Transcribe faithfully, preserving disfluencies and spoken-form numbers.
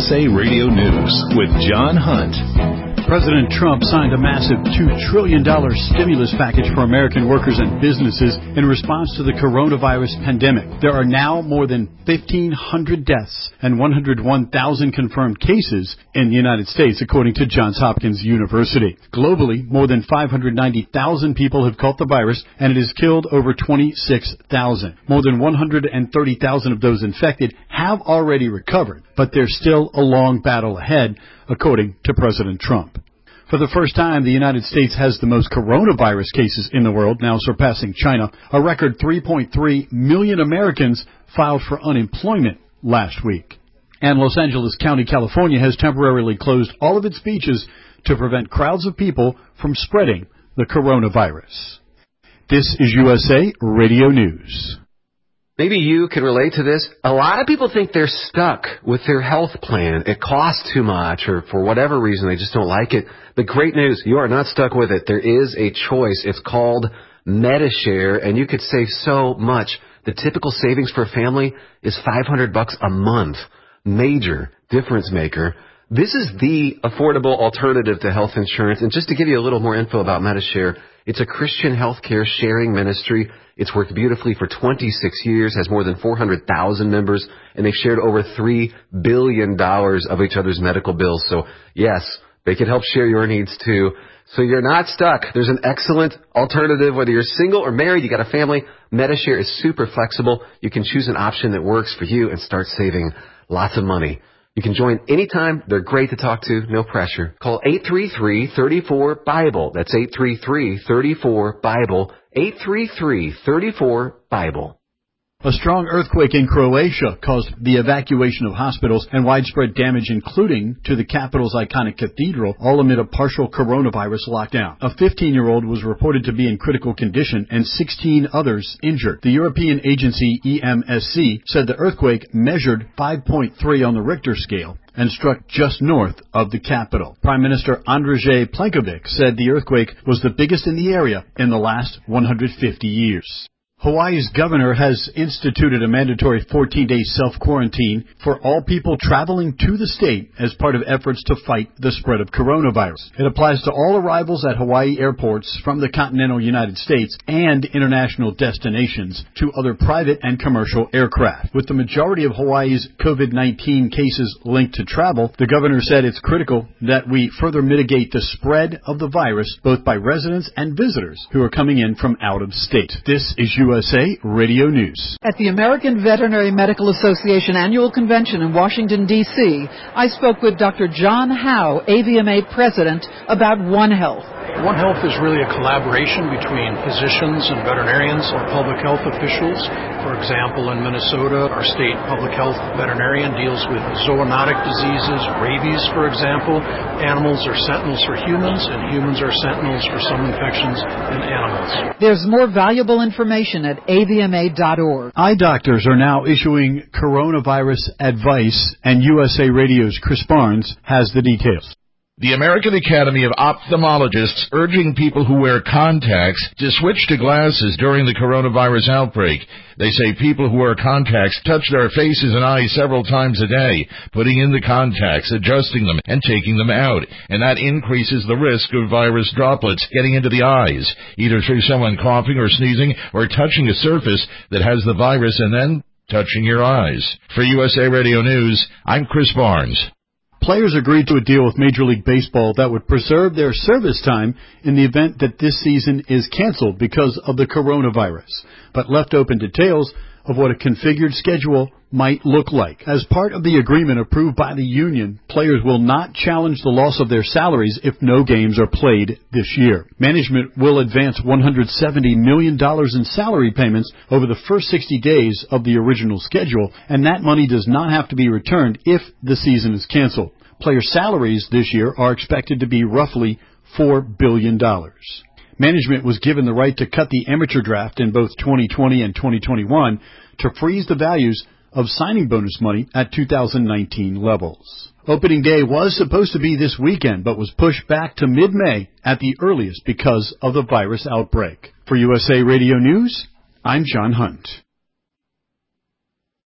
S A Radio News with John Hunt. President Trump signed a massive two trillion dollars stimulus package for American workers and businesses in response to the coronavirus pandemic. There are now more than fifteen hundred deaths and one hundred one thousand confirmed cases in the United States, according to Johns Hopkins University. Globally, more than five hundred ninety thousand people have caught the virus, and it has killed over twenty-six thousand. More than one hundred thirty thousand of those infected have already recovered, but there's still a long battle ahead, according to President Trump. For the first time, the United States has the most coronavirus cases in the world, now surpassing China. A record three point three million Americans filed for unemployment last week. And Los Angeles County, California, has temporarily closed all of its beaches to prevent crowds of people from spreading the coronavirus. This is U S A Radio News. Maybe you can relate to this. A lot of people think they're stuck with their health plan. It costs too much, or for whatever reason, they just don't like it. The great news, you are not stuck with it. There is a choice. It's called Medi-Share, and you could save so much. The typical savings for a family is five hundred bucks a month. Major difference maker. This is the affordable alternative to health insurance. And just to give you a little more info about Medi-Share, it's a Christian healthcare sharing ministry. It's worked beautifully for twenty-six years, has more than four hundred thousand members, and they've shared over three billion dollars of each other's medical bills. So, yes, they can help share your needs, too. So you're not stuck. There's an excellent alternative. Whether you're single or married, you got a family, Medi-Share is super flexible. You can choose an option that works for you and start saving lots of money. You can join anytime. They're great to talk to. No pressure. Call eight three three, three four, BIBLE. That's eight three three, three four, BIBLE. eight three three, three four, BIBLE. A strong earthquake in Croatia caused the evacuation of hospitals and widespread damage, including to the capital's iconic cathedral, all amid a partial coronavirus lockdown. A fifteen-year-old was reported to be in critical condition and sixteen others injured. The European agency E M S C said the earthquake measured five point three on the Richter scale and struck just north of the capital. Prime Minister Andrej Plenković said the earthquake was the biggest in the area in the last one hundred fifty years. Hawaii's governor has instituted a mandatory fourteen-day self-quarantine for all people traveling to the state as part of efforts to fight the spread of coronavirus. It applies to all arrivals at Hawaii airports from the continental United States and international destinations to other private and commercial aircraft. With the majority of Hawaii's COVID nineteen cases linked to travel, the governor said it's critical that we further mitigate the spread of the virus both by residents and visitors who are coming in from out of state. This is U S A Radio News. At the American Veterinary Medical Association Annual Convention in Washington, D C, I spoke with Doctor John Howe, A V M A President, about One Health. One Health is really a collaboration between physicians and veterinarians or public health officials. For example, in Minnesota, our state public health veterinarian deals with zoonotic diseases, rabies, for example. Animals are sentinels for humans, and humans are sentinels for some infections in animals. There's more valuable information at A V M A dot org. Eye doctors are now issuing coronavirus advice, and U S A Radio's Chris Barnes has the details. The American Academy of Ophthalmologists urging people who wear contacts to switch to glasses during the coronavirus outbreak. They say people who wear contacts touch their faces and eyes several times a day, putting in the contacts, adjusting them, and taking them out. And that increases the risk of virus droplets getting into the eyes, either through someone coughing or sneezing or touching a surface that has the virus and then touching your eyes. For U S A Radio News, I'm Chris Barnes. Players agreed to a deal with Major League Baseball that would preserve their service time in the event that this season is canceled because of the coronavirus, but left open details of what a configured schedule might look like. As part of the agreement approved by the union, players will not challenge the loss of their salaries if no games are played this year. Management will advance one hundred seventy million dollars in salary payments over the first sixty days of the original schedule, and that money does not have to be returned if the season is canceled. Player salaries this year are expected to be roughly four billion dollars. Management was given the right to cut the amateur draft in both twenty twenty and twenty twenty-one to freeze the values of signing bonus money at two thousand nineteen levels. Opening day was supposed to be this weekend, but was pushed back to mid-May at the earliest because of the virus outbreak. For U S A Radio News, I'm John Hunt.